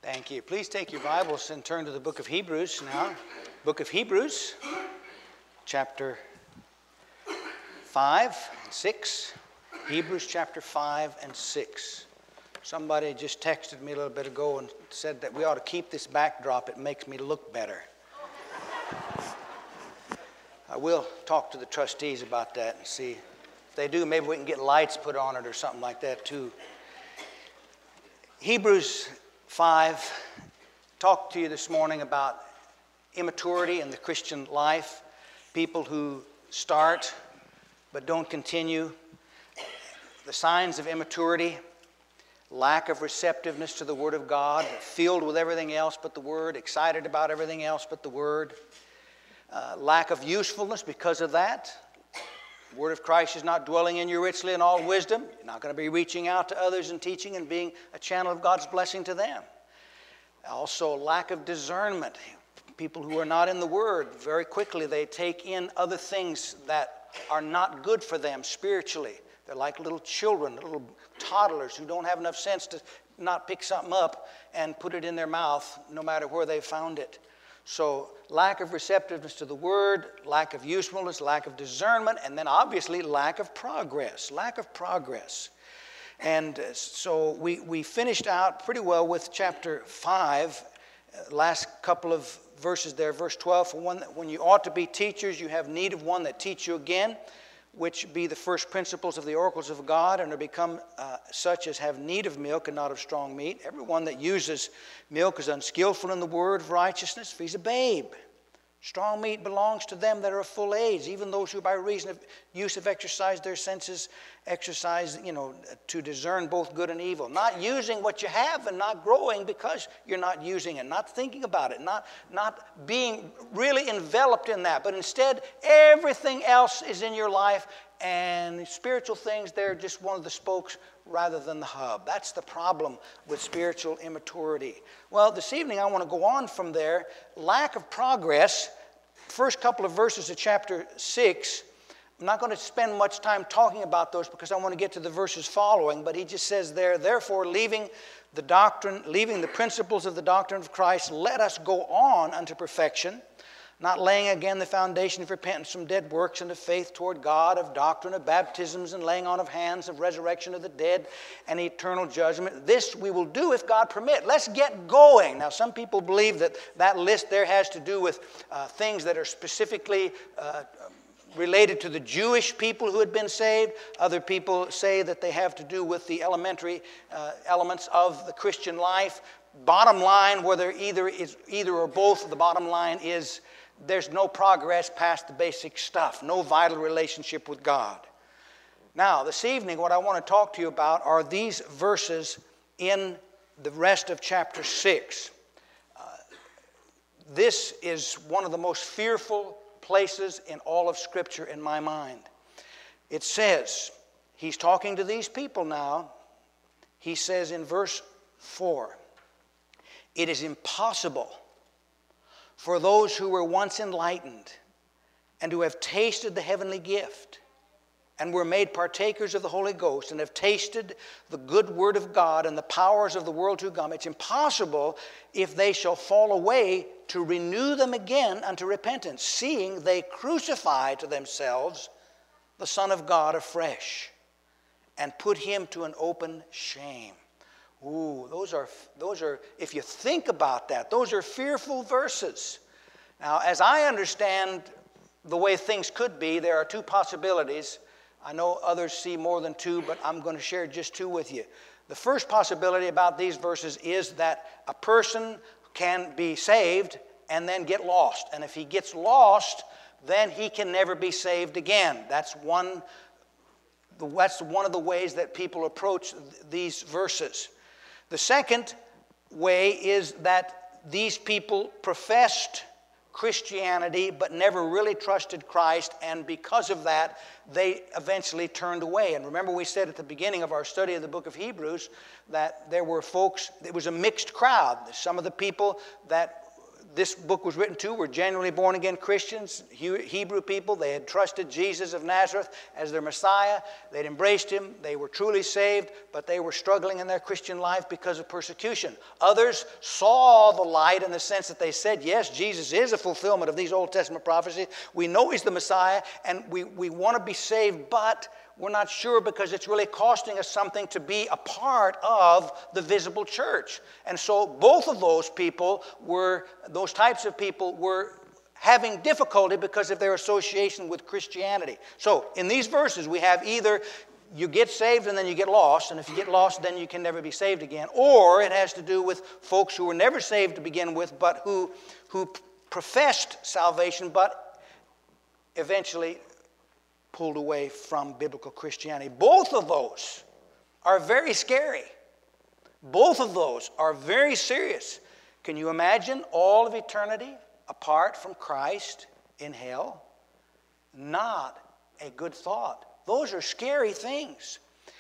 Thank you. Please take your Bibles and turn to the book of Hebrews now. Book of Hebrews, chapter 5 and 6. Hebrews chapter 5 and 6. Somebody just texted me a little bit ago and said that we ought to keep this backdrop. It makes me look better. I will talk to the trustees about that and see if they do. Maybe we can get lights put on it or something like that too. Hebrews 5, talk to you this morning about immaturity in the Christian life, people who start but don't continue, the signs of immaturity, lack of receptiveness to the Word of God, filled with everything else but the Word, excited about everything else but the Word, lack of usefulness because of that. The Word of Christ is not dwelling in you richly in all wisdom. You're not going to be reaching out to others and teaching and being a channel of God's blessing to them. Also, lack of discernment. People who are not in the Word, very quickly they take in other things that are not good for them spiritually. They're like little children, little toddlers who don't have enough sense to not pick something up and put it in their mouth no matter where they found it. So lack of receptiveness to the Word, lack of usefulness, lack of discernment, and then obviously lack of progress. Lack of progress. And so we finished out pretty well with chapter 5, last couple of verses there, verse 12. For one, when you ought to be teachers, you have need of one that teach you again, which be the first principles of the oracles of God, and are become such as have need of milk and not of strong meat. Everyone that uses milk is unskillful in the word of righteousness, for he's a babe. Strong meat belongs to them that are of full age, even those who by reason of use have exercised their senses, to discern both good and evil. Not using what you have and not growing because you're not using it, not thinking about it, not being really enveloped in that, but instead everything else is in your life, and spiritual things, they're just one of the spokes rather than the hub. That's the problem with spiritual immaturity. Well, this evening I want to go on from there. Lack of progress, first couple of verses of chapter 6. I'm not going to spend much time talking about those because I want to get to the verses following, but he just says there, therefore, leaving the principles of the doctrine of Christ, let us go on unto perfection, not laying again the foundation of repentance from dead works and of faith toward God, of doctrine, of baptisms and laying on of hands, of resurrection of the dead and eternal judgment. This we will do if God permit. Let's get going. Now, some people believe that list there has to do with things that are specifically related to the Jewish people who had been saved. Other people say that they have to do with the elementary elements of the Christian life. Bottom line, whether either or both, the bottom line is there's no progress past the basic stuff, no vital relationship with God. Now, this evening, what I want to talk to you about are these verses in the rest of chapter 6. This is one of the most fearful places in all of Scripture in my mind. It says, he's talking to these people now. He says in verse 4, it is impossible for those who were once enlightened and who have tasted the heavenly gift and were made partakers of the Holy Ghost and have tasted the good word of God and the powers of the world to come. It's impossible if they shall fall away to renew them again unto repentance, seeing they crucify to themselves the Son of God afresh and put him to an open shame. Ooh, those are, if you think about that, those are fearful verses. Now, as I understand the way things could be, there are two possibilities. I know others see more than two, but I'm going to share just two with you. The first possibility about these verses is that a person can be saved and then get lost. And if he gets lost, then he can never be saved again. That's one of the ways that people approach these verses. The second way is that these people professed Christianity but never really trusted Christ, and because of that, they eventually turned away. And remember, we said at the beginning of our study of the book of Hebrews that there were folks, it was a mixed crowd. Some of the people that this book was written to were genuinely born-again Christians, Hebrew people. They had trusted Jesus of Nazareth as their Messiah. They'd embraced him. They were truly saved, but they were struggling in their Christian life because of persecution. Others saw the light in the sense that they said, yes, Jesus is a fulfillment of these Old Testament prophecies. We know he's the Messiah, and we want to be saved, but we're not sure because it's really costing us something to be a part of the visible church. And so both of those types of people were having difficulty because of their association with Christianity. So in these verses we have either you get saved and then you get lost, and if you get lost then you can never be saved again, or it has to do with folks who were never saved to begin with but who professed salvation but eventually pulled away from biblical Christianity. Both of those are very scary. Both of those are very serious. Can you imagine all of eternity apart from Christ in hell? Not a good thought. Those are scary things.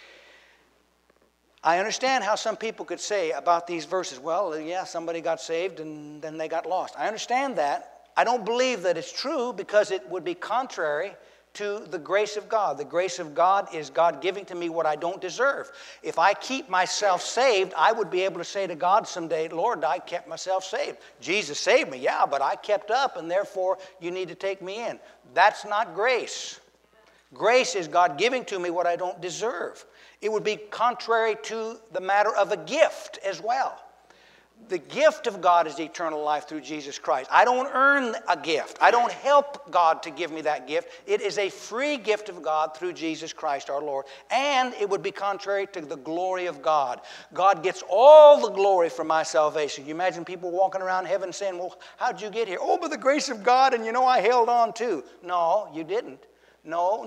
I understand how some people could say about these verses, well, yeah, somebody got saved and then they got lost. I understand that. I don't believe that it's true because it would be contrary to the grace of God. The grace of God is God giving to me what I don't deserve. If I keep myself saved, I would be able to say to God someday, Lord, I kept myself saved. Jesus saved me, yeah, but I kept up, and therefore you need to take me in. That's not grace. Grace is God giving to me what I don't deserve. It would be contrary to the matter of a gift as well. The gift of God is eternal life through Jesus Christ. I don't earn a gift. I don't help God to give me that gift. It is a free gift of God through Jesus Christ our Lord. And it would be contrary to the glory of God. God gets all the glory for my salvation. You imagine people walking around heaven saying, well, how'd you get here? Oh, by the grace of God, and I held on too. No, you didn't. No.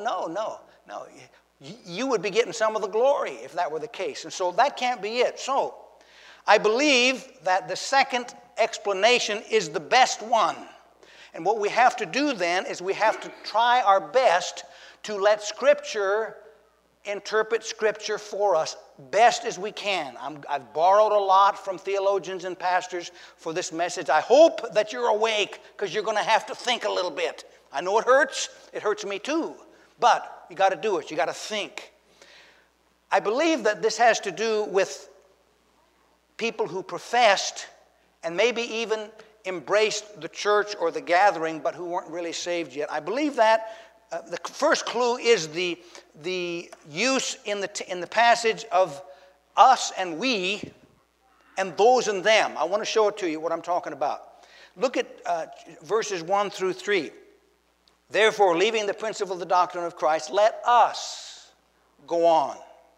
You would be getting some of the glory if that were the case. And so that can't be it. So I believe that the second explanation is the best one. And what we have to do then is we have to try our best to let Scripture interpret Scripture for us best as we can. I've borrowed a lot from theologians and pastors for this message. I hope that you're awake because you're going to have to think a little bit. I know it hurts. It hurts me too. But you got to do it. You got to think. I believe that this has to do with people who professed and maybe even embraced the church or the gathering, but who weren't really saved yet. I believe that the first clue is the use in the passage of us and we and those and them. I want to show it to you what I'm talking about. Look at verses 1 through 3. Therefore, leaving the principle of the doctrine of Christ, let us go on.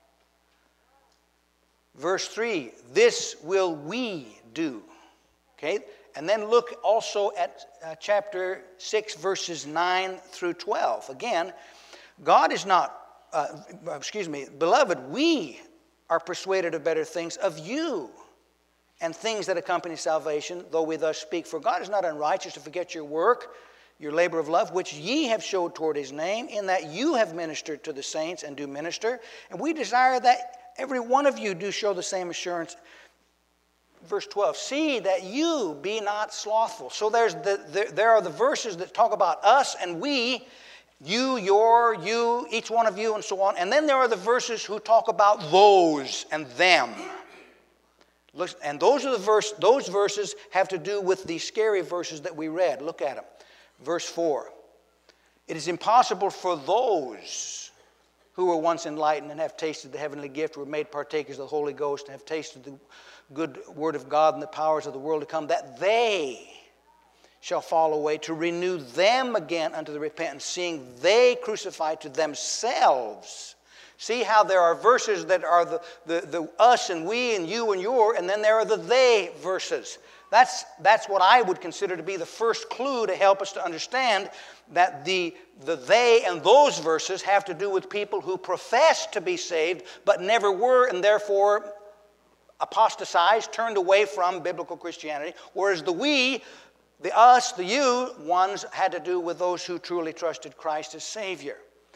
Verse 3, this will we do. Okay? And then look also at chapter 6, verses 9 through 12. Again, God is not, beloved, we are persuaded of better things of you and things that accompany salvation, though we thus speak. For God is not unrighteous to forget your work, your labor of love, which ye have showed toward his name, in that you have ministered to the saints and do minister. And we desire that every one of you do show the same assurance. Verse 12, see that you be not slothful. So there are the verses that talk about us and we, you, your, you, each one of you, and so on. And then there are the verses who talk about those and them. And those verses have to do with the scary verses that we read. Look at them. Verse 4, it is impossible for those who were once enlightened and have tasted the heavenly gift, were made partakers of the Holy Ghost, and have tasted the good word of God and the powers of the world to come, that they shall fall away, to renew them again unto the repentance, seeing they crucify to themselves. See how there are verses that are the us and we and you and your, and then there are the they verses. That's what I would consider to be the first clue to help us to understand that the they and those verses have to do with people who profess to be saved but never were, and therefore apostatized, turned away from biblical Christianity, whereas the we, the us, the you ones had to do with those who truly trusted Christ as Savior.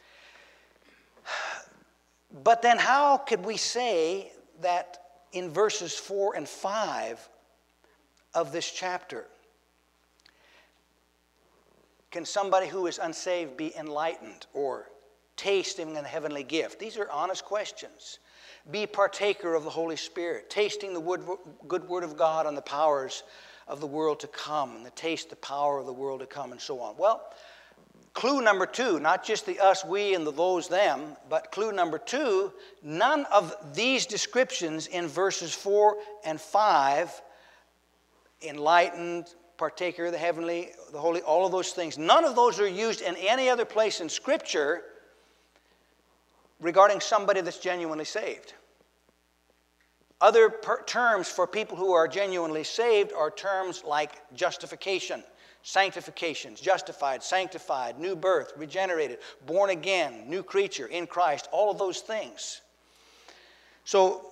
But then how could we say that in verses 4 and 5 of this chapter Can somebody who is unsaved be enlightened or tasting the heavenly gift? These are honest questions. Be partaker of the Holy Spirit, tasting the good word of God and the powers of the world to come, and the power of the world to come, and so on. Well, clue number 2, not just the us, we, and the those, them, but clue number 2, none of these descriptions in verses 4 and 5, enlightened, partaker of the heavenly, the holy, all of those things, none of those are used in any other place in Scripture regarding somebody that's genuinely saved. Other terms for people who are genuinely saved are terms like justification, sanctification, justified, sanctified, new birth, regenerated, born again, new creature in Christ, all of those things. So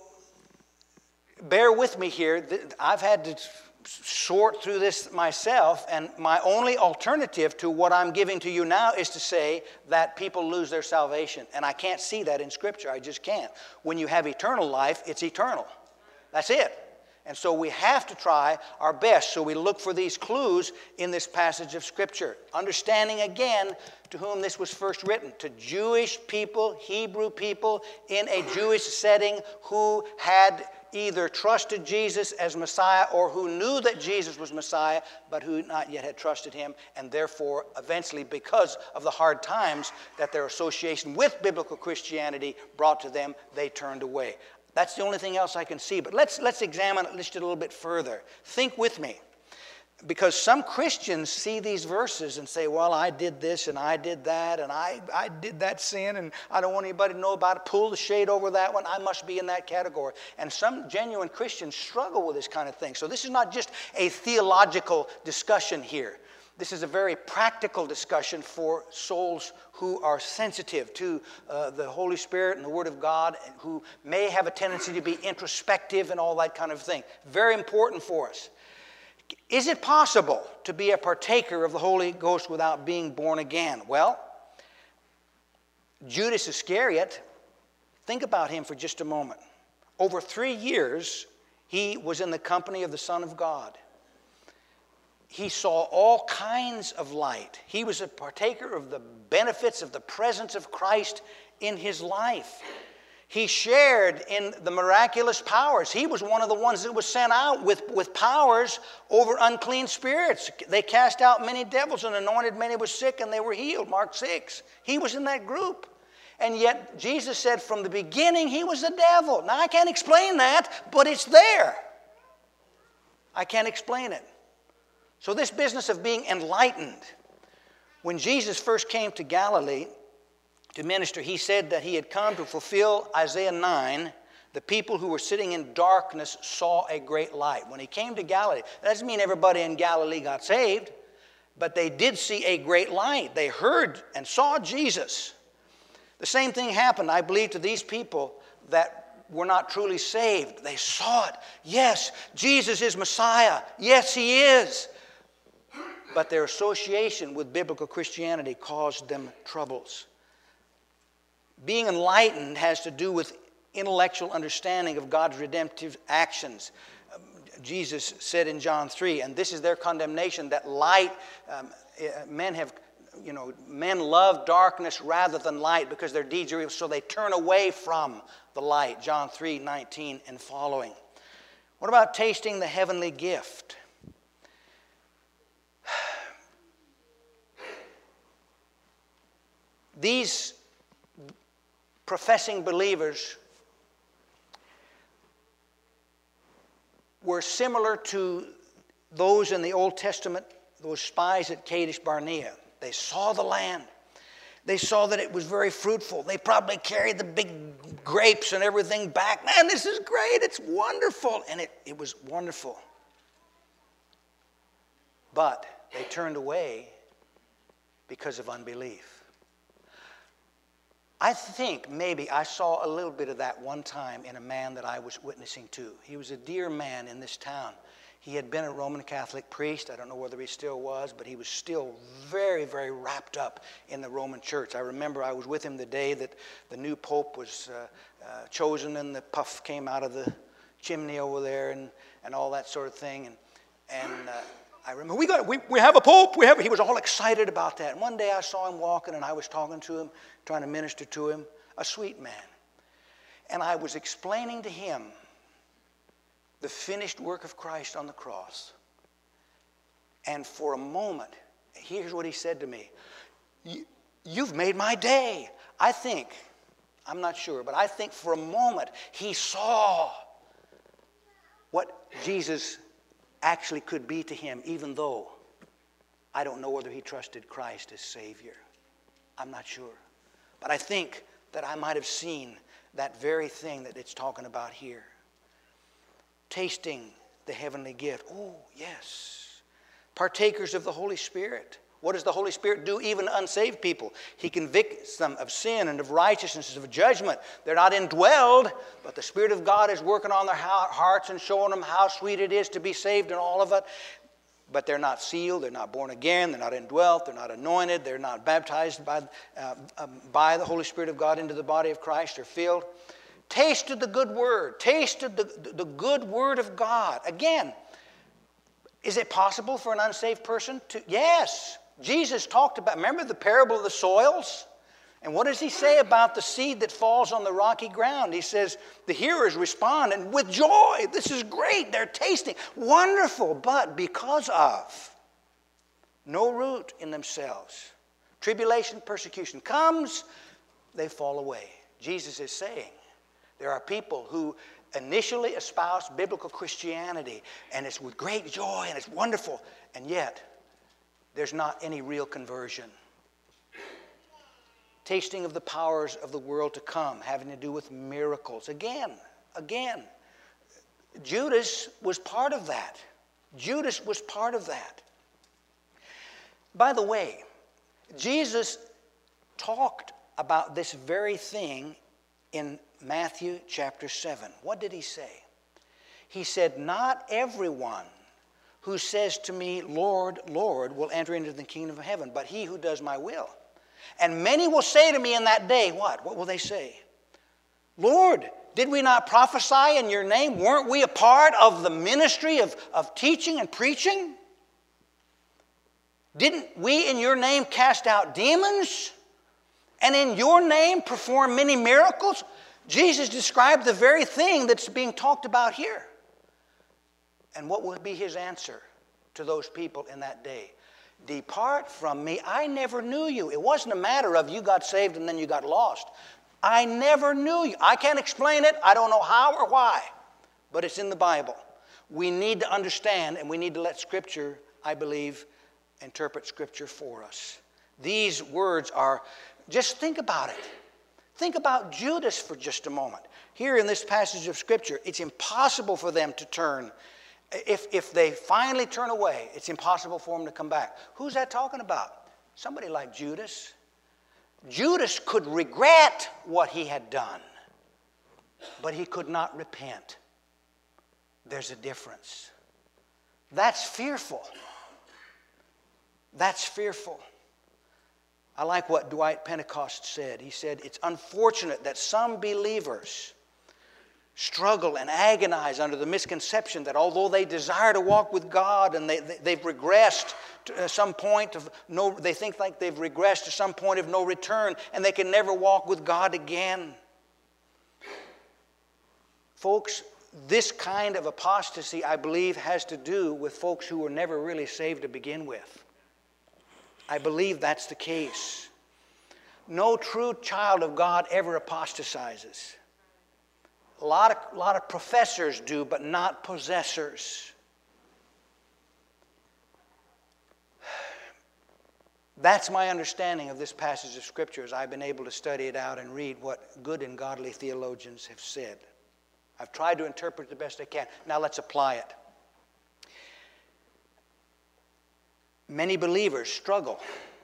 bear with me here. I've had to sort through this myself, and my only alternative to what I'm giving to you now is to say that people lose their salvation. And I can't see that in Scripture. I just can't. When you have eternal life, it's eternal. That's it. And so we have to try our best. So we look for these clues in this passage of Scripture. Understanding again to whom this was first written. To Jewish people, Hebrew people in a Jewish setting who had either trusted Jesus as Messiah or who knew that Jesus was Messiah but who not yet had trusted him, and therefore eventually, because of the hard times that their association with biblical Christianity brought to them, they turned away. That's the only thing else I can see. But let's examine it just a little bit further. Think with me. Because some Christians see these verses and say, well, I did this and I did that and I did that sin and I don't want anybody to know about it. Pull the shade over that one. I must be in that category. And some genuine Christians struggle with this kind of thing. So this is not just a theological discussion here. This is a very practical discussion for souls who are sensitive to the Holy Spirit and the Word of God, and who may have a tendency to be introspective and all that kind of thing. Very important for us. Is it possible to be a partaker of the Holy Ghost without being born again? Well, Judas Iscariot, think about him for just a moment. Over 3 years, he was in the company of the Son of God. He saw all kinds of light. He was a partaker of the benefits of the presence of Christ in his life. He shared in the miraculous powers. He was one of the ones that was sent out with powers over unclean spirits. They cast out many devils and anointed many were sick and they were healed, Mark 6. He was in that group. And yet Jesus said from the beginning he was a devil. Now I can't explain that, but it's there. I can't explain it. So this business of being enlightened, when Jesus first came to Galilee to minister, he said that he had come to fulfill Isaiah 9. The people who were sitting in darkness saw a great light. When he came to Galilee, that doesn't mean everybody in Galilee got saved, but they did see a great light. They heard and saw Jesus. The same thing happened, I believe, to these people that were not truly saved. They saw it. Yes, Jesus is Messiah. Yes, he is. But their association with biblical Christianity caused them troubles. Being enlightened has to do with intellectual understanding of God's redemptive actions. Jesus said in John 3, and this is their condemnation, that light, men love darkness rather than light because their deeds are evil, so they turn away from the light. John 3:19 and following. What about tasting the heavenly gift? These professing believers were similar to those in the Old Testament, those spies at Kadesh Barnea. They saw the land. They saw that it was very fruitful. They probably carried the big grapes and everything back. Man, this is great. It's wonderful. And it was wonderful. But they turned away because of unbelief. I think maybe I saw a little bit of that one time in a man that I was witnessing to. He was a dear man in this town. He had been a Roman Catholic priest. I don't know whether he still was, but he was still very, very wrapped up in the Roman Church. I remember I was with him the day that the new pope was chosen and the puff came out of the chimney over there and all that sort of thing. And I remember we have a pope. He was all excited about that. And one day I saw him walking, and I was talking to him, trying to minister to him, a sweet man. And I was explaining to him the finished work of Christ on the cross. And for a moment, here's what he said to me. You've made my day. I'm not sure, but I think for a moment he saw what Jesus actually could be to him, even though I don't know whether he trusted Christ as Savior. I'm not sure. But I think that I might have seen that very thing that it's talking about here. Tasting the heavenly gift. Oh, yes. Partakers of the Holy Spirit. What does the Holy Spirit do even to unsaved people? He convicts them of sin and of righteousness, of judgment. They're not indwelled, but the Spirit of God is working on their hearts and showing them how sweet it is to be saved and all of it. But they're not sealed, they're not born again, they're not indwelt, they're not anointed, they're not baptized by the Holy Spirit of God into the body of Christ or filled. Tasted the good word, tasted the good word of God. Again, is it possible for an unsaved person to? Yes. Jesus talked about, remember the parable of the soils? And what does he say about the seed that falls on the rocky ground? He says, the hearers respond, and with joy, this is great, they're tasting, wonderful, but because of no root in themselves, tribulation, persecution comes, they fall away. Jesus is saying, there are people who initially espouse biblical Christianity, and it's with great joy, and it's wonderful, and yet, there's not any real conversion. Tasting of the powers of the world to come, having to do with miracles. Again, Judas was part of that. Judas was part of that. By the way, Jesus talked about this very thing in Matthew chapter 7. What did he say? He said, not everyone who says to me, Lord, Lord, will enter into the kingdom of heaven, but he who does my will. And many will say to me in that day, what? What will they say? Lord, did we not prophesy in your name? Weren't we a part of the ministry of teaching and preaching? Didn't we in your name cast out demons? And in your name perform many miracles? Jesus described the very thing that's being talked about here. And what would be his answer to those people in that day? Depart from me, I never knew you. It wasn't a matter of you got saved and then you got lost. I never knew you. I can't explain it. I don't know how or why. But it's in the Bible. We need to understand, and we need to let Scripture, I believe, interpret Scripture for us. These words are, just think about it. Think about Judas for just a moment. Here in this passage of Scripture, it's impossible for them to turn. If they finally turn away, it's impossible for them to come back. Who's that talking about? Somebody like Judas. Judas could regret what he had done, but he could not repent. There's a difference. That's fearful. That's fearful. I like what Dwight Pentecost said. He said, it's unfortunate that some believers struggle and agonize under the misconception that although they desire to walk with God and they've regressed to some point of they think like they've regressed to some point of no return and they can never walk with God again. Folks, this kind of apostasy, I believe, has to do with folks who were never really saved to begin with. I believe that's the case. No true child of God ever apostatizes. A lot of professors do, but not possessors. That's my understanding of this passage of Scripture as I've been able to study it out and read what good and godly theologians have said. I've tried to interpret it the best I can. Now let's apply it. Many believers struggle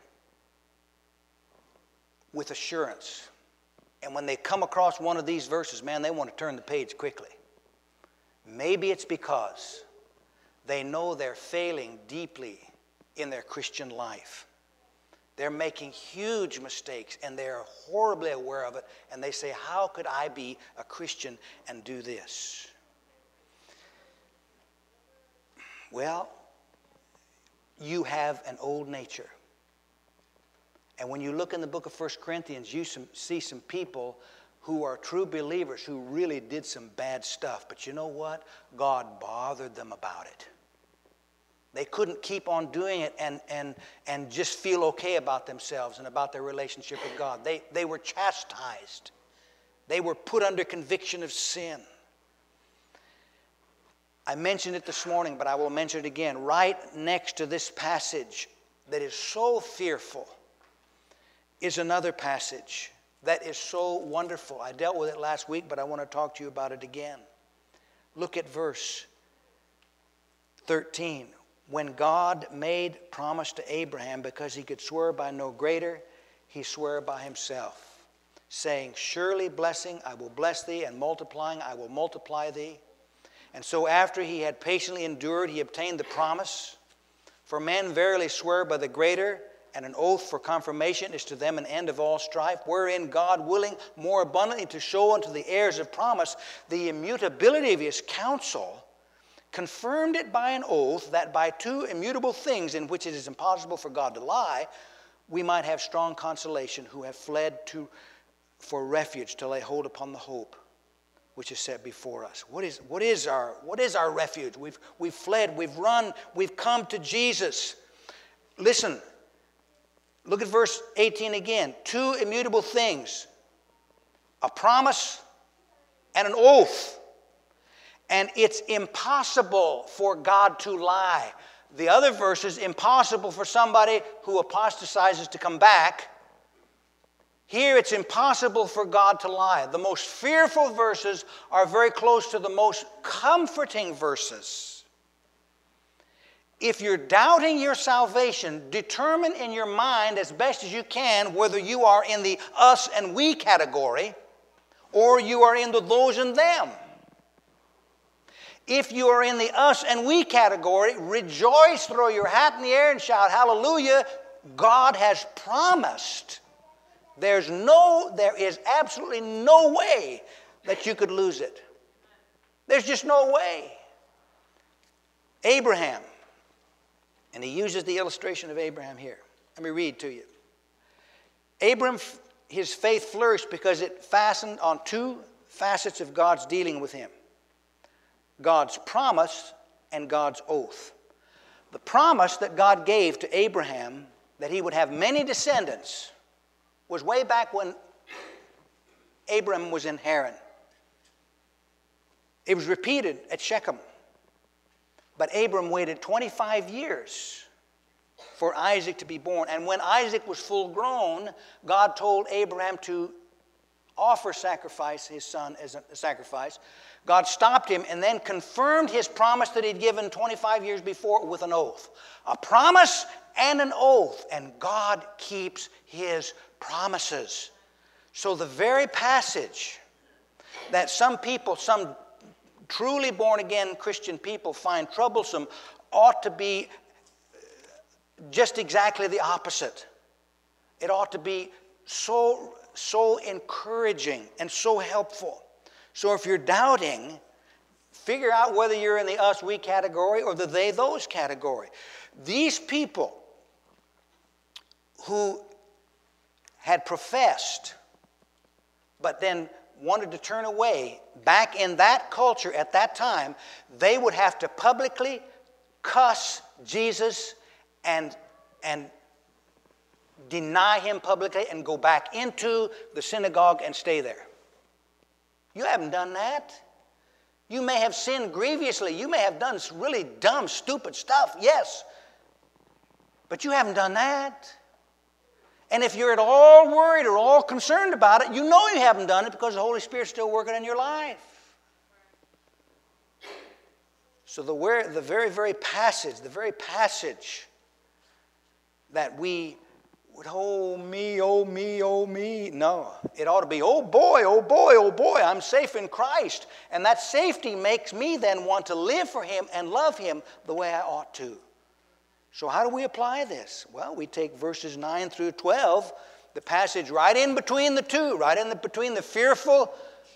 with assurance. And when they come across one of these verses, man, they want to turn the page quickly. Maybe it's because they know they're failing deeply in their Christian life. They're making huge mistakes, and they're horribly aware of it, and they say, how could I be a Christian and do this? Well, you have an old nature. And when you look in the book of 1 Corinthians, you see some people who are true believers who really did some bad stuff. But you know what? God bothered them about it. They couldn't keep on doing it and just feel okay about themselves and about their relationship with God. They were chastised. They were put under conviction of sin. I mentioned it this morning, but I will mention it again. Right next to this passage that is so fearful is another passage that is so wonderful. I dealt with it last week, but I want to talk to you about it again. Look at verse 13. When God made promise to Abraham, because he could swear by no greater, he swore by himself, saying, surely blessing I will bless thee, and multiplying I will multiply thee. And so after he had patiently endured, he obtained the promise. For men verily swear by the greater, and an oath for confirmation is to them an end of all strife, wherein God, willing more abundantly to show unto the heirs of promise the immutability of his counsel, confirmed it by an oath, that by two immutable things in which it is impossible for God to lie, we might have strong consolation who have fled for refuge to lay hold upon the hope which is set before us. What is our refuge? We've fled, we've run, we've come to Jesus. Listen, look at verse 18 again. Two immutable things, a promise and an oath. And it's impossible for God to lie. The other verse is impossible for somebody who apostatizes to come back. Here it's impossible for God to lie. The most fearful verses are very close to the most comforting verses. If you're doubting your salvation, determine in your mind as best as you can whether you are in the us and we category or you are in the those and them. If you are in the us and we category, rejoice, throw your hat in the air and shout hallelujah. God has promised. There is absolutely no way that you could lose it. There's just no way. Abraham, and he uses the illustration of Abraham here. Let me read to you. Abraham, his faith flourished because it fastened on two facets of God's dealing with him. God's promise and God's oath. The promise that God gave to Abraham that he would have many descendants was way back when Abraham was in Haran. It was repeated at Shechem. But Abram waited 25 years for Isaac to be born. And when Isaac was full grown, God told Abraham to offer his son as a sacrifice. God stopped him and then confirmed his promise that he'd given 25 years before with an oath. A promise and an oath, and God keeps his promises. So the very passage that some people, some truly born-again Christian people find troublesome ought to be just exactly the opposite. It ought to be so encouraging and so helpful. So if you're doubting, figure out whether you're in the us, we category or the they, those category. These people who had professed but then wanted to turn away, back in that culture at that time, they would have to publicly cuss Jesus and deny him publicly and go back into the synagogue and stay there. You haven't done that. You may have sinned grievously. You may have done really dumb, stupid stuff, yes. But you haven't done that. And if you're at all worried or all concerned about it, you know you haven't done it because the Holy Spirit's still working in your life. So the very passage that we would, oh me, oh me, oh me. No, it ought to be, oh boy, oh boy, oh boy, I'm safe in Christ. And that safety makes me then want to live for him and love him the way I ought to. So how do we apply this? Well, we take verses 9 through 12, the passage right in between the two, right in between the fearful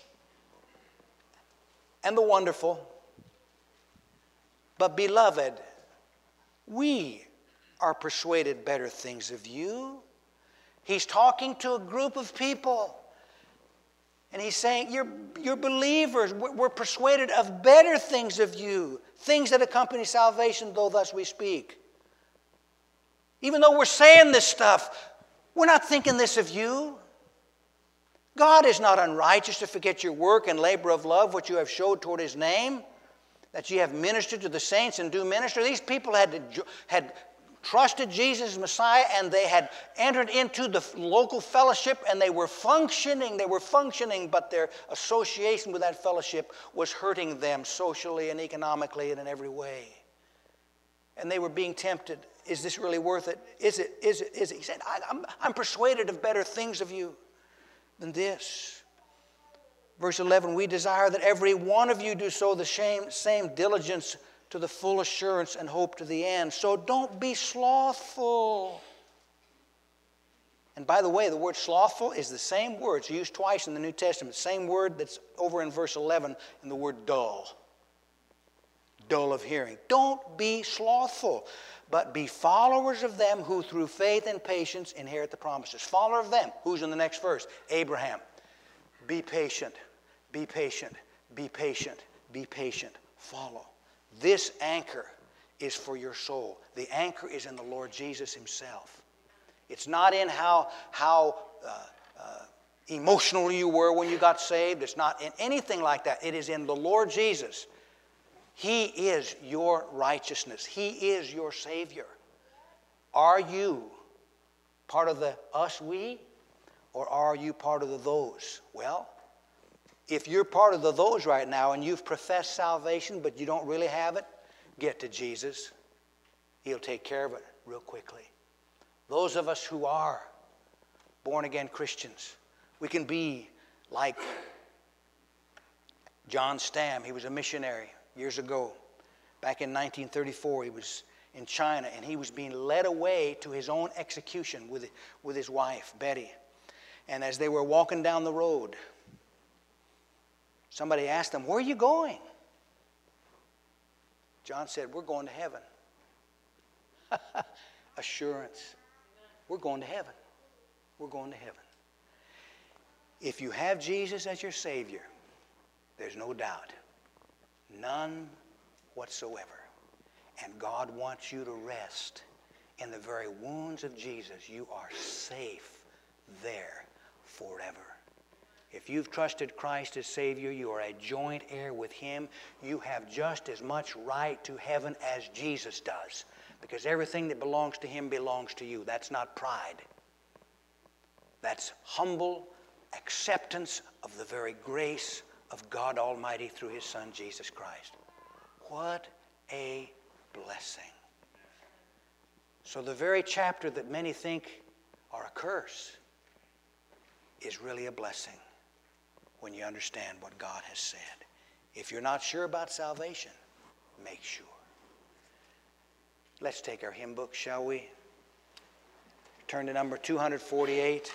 and the wonderful. But beloved, we are persuaded better things of you. He's talking to a group of people. And he's saying, you're believers. We're persuaded of better things of you. Things that accompany salvation, though thus we speak. Even though we're saying this stuff, we're not thinking this of you. God is not unrighteous to forget your work and labor of love, which you have showed toward His name, that ye have ministered to the saints and do minister. These people had trusted Jesus as Messiah, and they had entered into the local fellowship, and they were functioning, but their association with that fellowship was hurting them socially and economically and in every way. And they were being tempted. Is this really worth it? Is it? He said, I'm persuaded of better things of you than this. Verse 11, we desire that every one of you do so the same diligence to the full assurance and hope to the end. So don't be slothful. And by the way, the word slothful is the same word. It's used twice in the New Testament. Same word that's over in verse 11 in the word dull. Dull of hearing. Don't be slothful, but be followers of them who through faith and patience inherit the promises. Follower of them. Who's in the next verse? Abraham. Be patient. Be patient. Be patient. Be patient. Follow. This anchor is for your soul. The anchor is in the Lord Jesus Himself. It's not in how emotional you were when you got saved. It's not in anything like that. It is in the Lord Jesus. He is your righteousness. He is your Savior. Are you part of the us, we, or are you part of the those? Well, if you're part of the those right now and you've professed salvation but you don't really have it, get to Jesus. He'll take care of it real quickly. Those of us who are born-again Christians, we can be like John Stam. He was a missionary years ago. Back in 1934, he was in China, and he was being led away to his own execution with his wife, Betty. And as they were walking down the road, somebody asked him, "Where are you going?" John said, "We're going to heaven." Assurance. We're going to heaven. We're going to heaven. If you have Jesus as your Savior, there's no doubt. None whatsoever. And God wants you to rest in the very wounds of Jesus. You are safe there forever. If you've trusted Christ as Savior, you are a joint heir with Him. You have just as much right to heaven as Jesus does, because everything that belongs to Him belongs to you. That's not pride. That's humble acceptance of the very grace of God Almighty through His Son, Jesus Christ. What a blessing. So the very chapter that many think are a curse is really a blessing when you understand what God has said. If you're not sure about salvation, make sure. Let's take our hymn book, shall we? Turn to number 248.